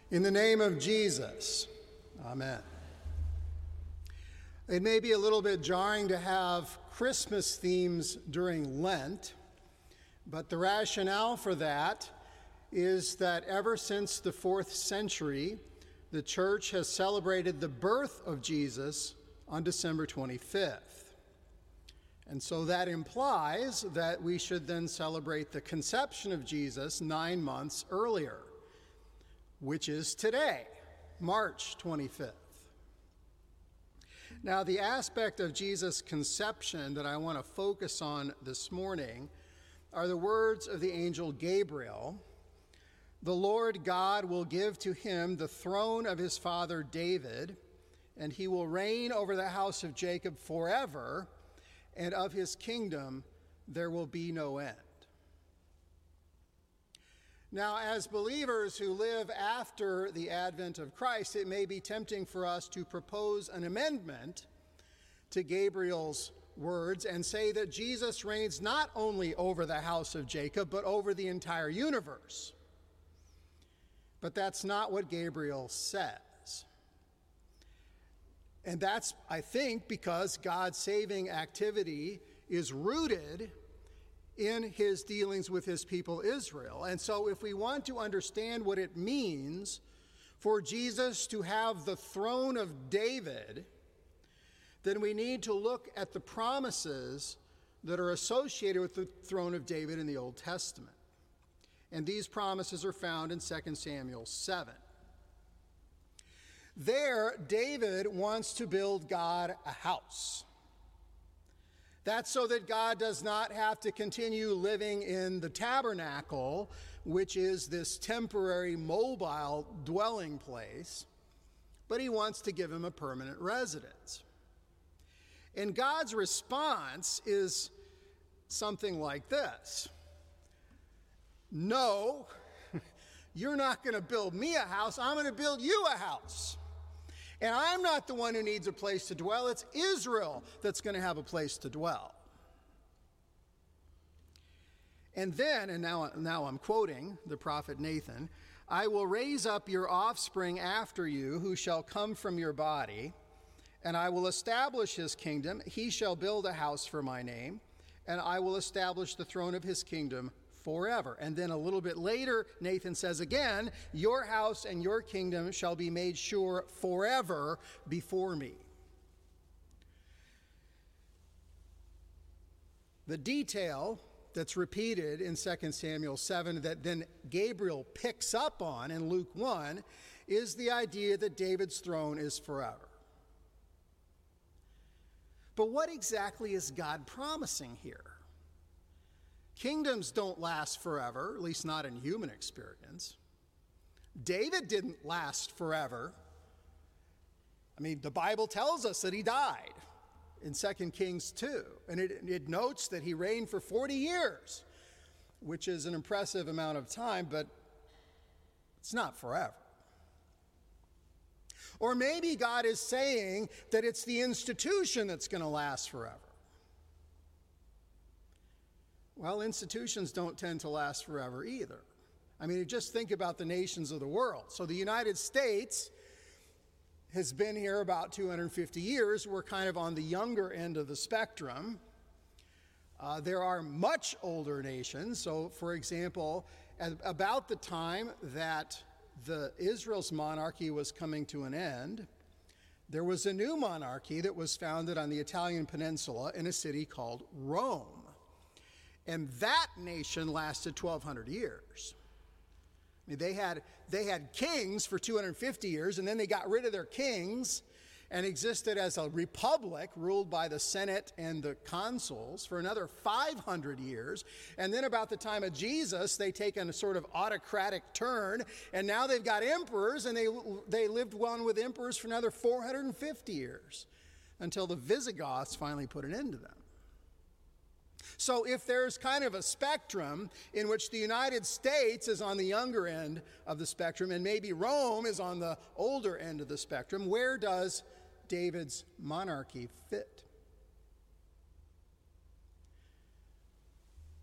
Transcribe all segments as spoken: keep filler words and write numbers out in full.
In the name of Jesus, amen. It may be a little bit jarring to have Christmas themes during Lent, but the rationale for that is that ever since the fourth century, the church has celebrated the birth of Jesus on December twenty-fifth. And so that implies that we should then celebrate the conception of Jesus nine months earlier, which is today, March twenty-fifth. Now, the aspect of Jesus' conception that I want to focus on this morning are the words of the angel Gabriel. The Lord God will give to him the throne of his father David, and he will reign over the house of Jacob forever, and of his kingdom there will be no end. Now, as believers who live after the advent of Christ, it may be tempting for us to propose an amendment to Gabriel's words and say that Jesus reigns not only over the house of Jacob, but over the entire universe. But that's not what Gabriel says. And that's, I think, because God's saving activity is rooted in his dealings with his people Israel. And so if we want to understand what it means for Jesus to have the throne of David, then we need to look at the promises that are associated with the throne of David in the Old Testament. And these promises are found in Second Samuel seven. There, David wants to build God a house. That's so that God does not have to continue living in the tabernacle, which is this temporary mobile dwelling place, but he wants to give him a permanent residence. And God's response is something like this. No, you're not going to build me a house. I'm going to build you a house. And I'm not the one who needs a place to dwell. It's Israel that's going to have a place to dwell. And then, and now, now I'm quoting the prophet Nathan, I will raise up your offspring after you, who shall come from your body, and I will establish his kingdom. He shall build a house for my name, and I will establish the throne of his kingdom forever. And then a little bit later, Nathan says again, your house and your kingdom shall be made sure forever before me. The detail that's repeated in Second Samuel seven that then Gabriel picks up on in Luke one is the idea that David's throne is forever. But what exactly is God promising here? Kingdoms don't last forever, at least not in human experience. David didn't last forever. I mean, the Bible tells us that he died in Second Kings two, and it, it notes that he reigned for forty years, which is an impressive amount of time, but it's not forever. Or maybe God is saying that it's the institution that's going to last forever. Well, institutions don't tend to last forever either. I mean, just think about the nations of the world. So the United States has been here about two hundred fifty years. We're kind of on the younger end of the spectrum. Uh, there are much older nations. So, for example, at about the time that the Israel's monarchy was coming to an end, there was a new monarchy that was founded on the Italian peninsula in a city called Rome. And that nation lasted twelve hundred years. I mean, they had, they had kings for two hundred fifty years, and then they got rid of their kings and existed as a republic ruled by the Senate and the consuls for another five hundred years. And then about the time of Jesus, they take a sort of autocratic turn, and now they've got emperors, and they, they lived on with emperors for another four hundred fifty years until the Visigoths finally put an end to them. So if there's kind of a spectrum in which the United States is on the younger end of the spectrum and maybe Rome is on the older end of the spectrum, where does David's monarchy fit?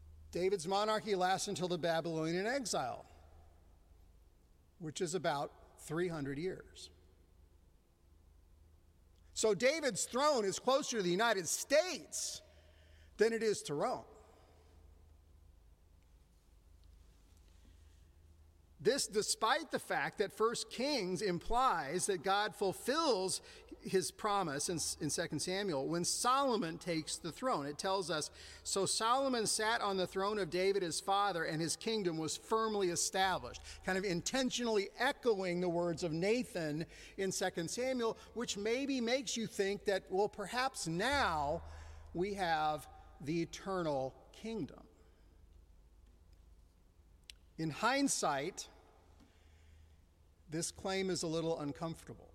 David's monarchy lasts until the Babylonian exile, which is about three hundred years. So David's throne is closer to the United States than it is to Rome. This despite the fact that First Kings implies that God fulfills his promise in, in Second Samuel when Solomon takes the throne. It tells us, so Solomon sat on the throne of David his father, and his kingdom was firmly established, kind of intentionally echoing the words of Nathan in Second Samuel, which maybe makes you think that, well, perhaps now we have the eternal kingdom. In hindsight, this claim is a little uncomfortable.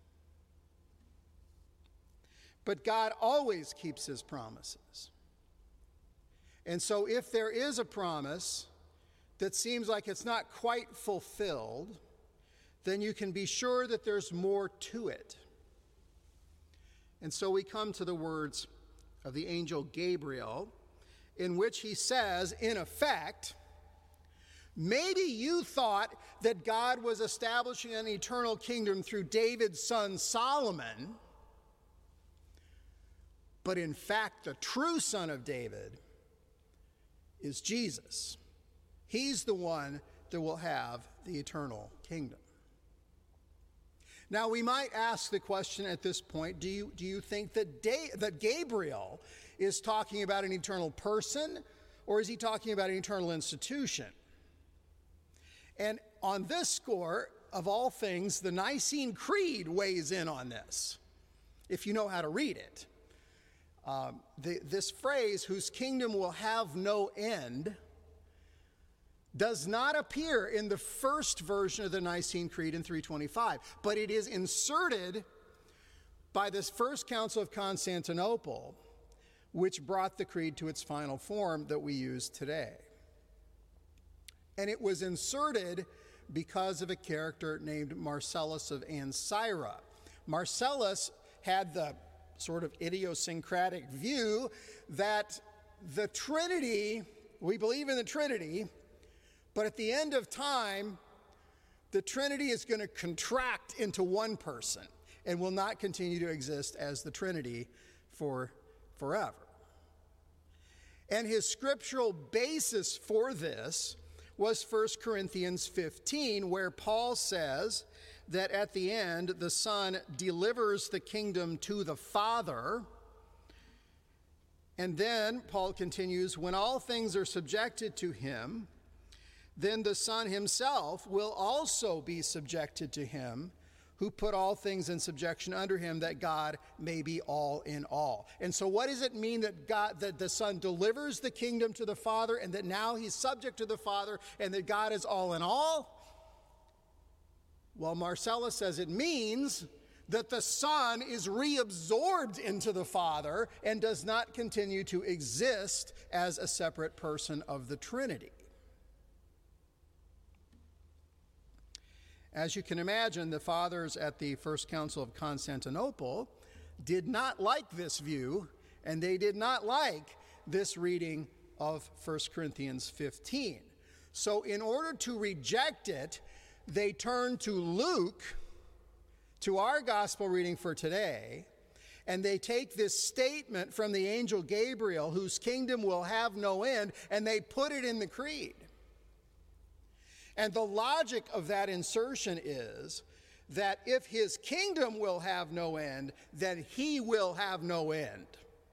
But God always keeps his promises. And so if there is a promise that seems like it's not quite fulfilled, then you can be sure that there's more to it. And so we come to the words of the angel Gabriel, in which he says, in effect, maybe you thought that God was establishing an eternal kingdom through David's son Solomon, but in fact, the true son of David is Jesus. He's the one that will have the eternal kingdom. Now, we might ask the question at this point, do you, do you think that, da- that Gabriel is talking about an eternal person, or is he talking about an eternal institution? And on this score, of all things, the Nicene Creed weighs in on this, if you know how to read it. Um, the, this phrase, whose kingdom will have no end, does not appear in the first version of the Nicene Creed in three twenty-five, but it is inserted by this First Council of Constantinople, which brought the creed to its final form that we use today. And it was inserted because of a character named Marcellus of Ancyra. Marcellus had the sort of idiosyncratic view that the Trinity, we believe in the Trinity, but at the end of time, the Trinity is going to contract into one person and will not continue to exist as the Trinity for forever. And his scriptural basis for this was First Corinthians fifteen, where Paul says that at the end, the Son delivers the kingdom to the Father. And then Paul continues, when all things are subjected to him, then the Son himself will also be subjected to him, who put all things in subjection under him, that God may be all in all. And so what does it mean that God, that the Son delivers the kingdom to the Father, and that now he's subject to the Father, and that God is all in all? Well, Marcellus says it means that the Son is reabsorbed into the Father and does not continue to exist as a separate person of the Trinity. As you can imagine, the fathers at the First Council of Constantinople did not like this view, and they did not like this reading of First Corinthians fifteen. So in order to reject it, they turned to Luke, to our gospel reading for today, and they take this statement from the angel Gabriel, whose kingdom will have no end, and they put it in the creed. And the logic of that insertion is that if his kingdom will have no end, then he will have no end.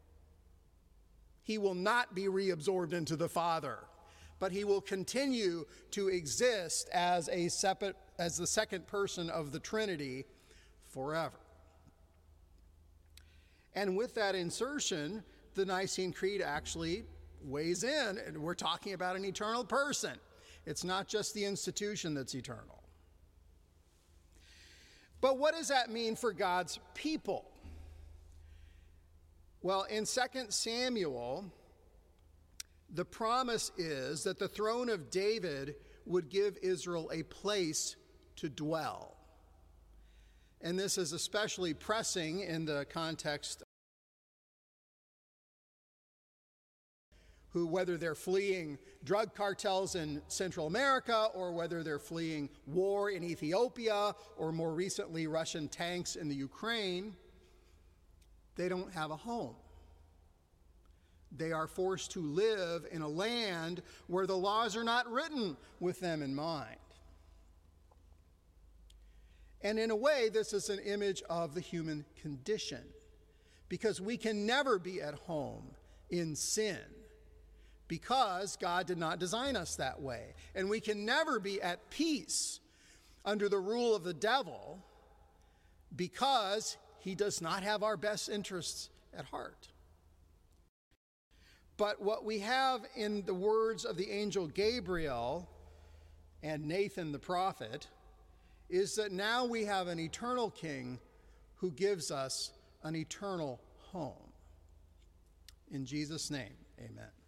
He will not be reabsorbed into the Father, but he will continue to exist as a separate, as the second person of the Trinity forever. And with that insertion, the Nicene Creed actually weighs in, and we're talking about an eternal person. It's not just the institution that's eternal. But what does that mean for God's people? Well, in Second Samuel, the promise is that the throne of David would give Israel a place to dwell. And this is especially pressing in the context who, whether they're fleeing drug cartels in Central America or whether they're fleeing war in Ethiopia or more recently Russian tanks in the Ukraine, they don't have a home. They are forced to live in a land where the laws are not written with them in mind. And in a way, this is an image of the human condition, because we can never be at home in sin, because God did not design us that way. And we can never be at peace under the rule of the devil, because he does not have our best interests at heart. But what we have in the words of the angel Gabriel and Nathan the prophet is that now we have an eternal king who gives us an eternal home. In Jesus' name, amen.